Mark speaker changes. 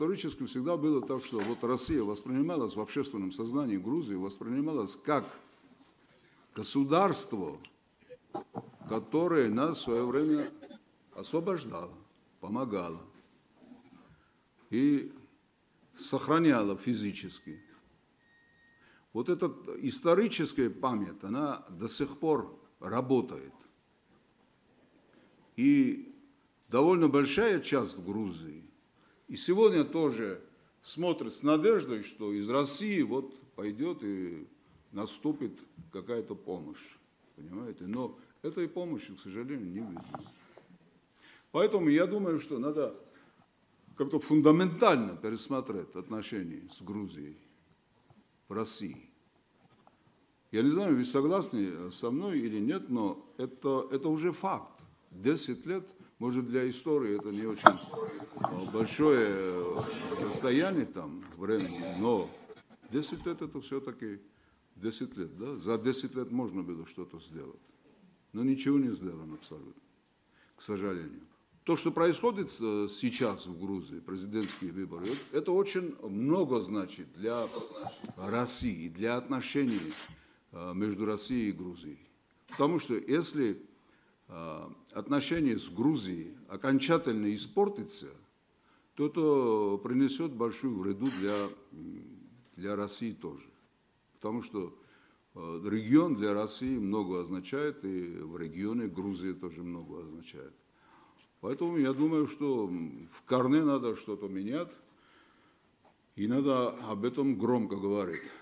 Speaker 1: Исторически всегда было так, что вот Россия воспринималась в общественном сознании Грузии, воспринималась как государство, которое нас в свое время освобождало, помогало и сохраняло физически. Вот эта историческая память, она до сих пор работает. И довольно большая часть Грузии, и сегодня тоже смотрит с надеждой, что из России вот пойдет и наступит какая-то помощь. Понимаете? Но этой помощи, к сожалению, не видно. Поэтому я думаю, что надо как-то фундаментально пересмотреть отношения с Грузией в России. Я не знаю, вы согласны со мной или нет, но это уже факт. 10 лет, может, для истории это не очень большое расстояние там времени, но 10 лет это все-таки 10 лет, да? За 10 лет можно было что-то сделать. Но ничего не сделано абсолютно, к сожалению. То, что происходит сейчас в Грузии, президентские выборы, это очень много значит для России, для отношений между Россией и Грузией. Потому что если отношения с Грузией окончательно испортятся, то это принесет большую вреду для России тоже. Потому что регион для России много означает, и в регионе Грузия тоже много означает. Поэтому я думаю, что в корне надо что-то менять, и надо об этом громко говорить.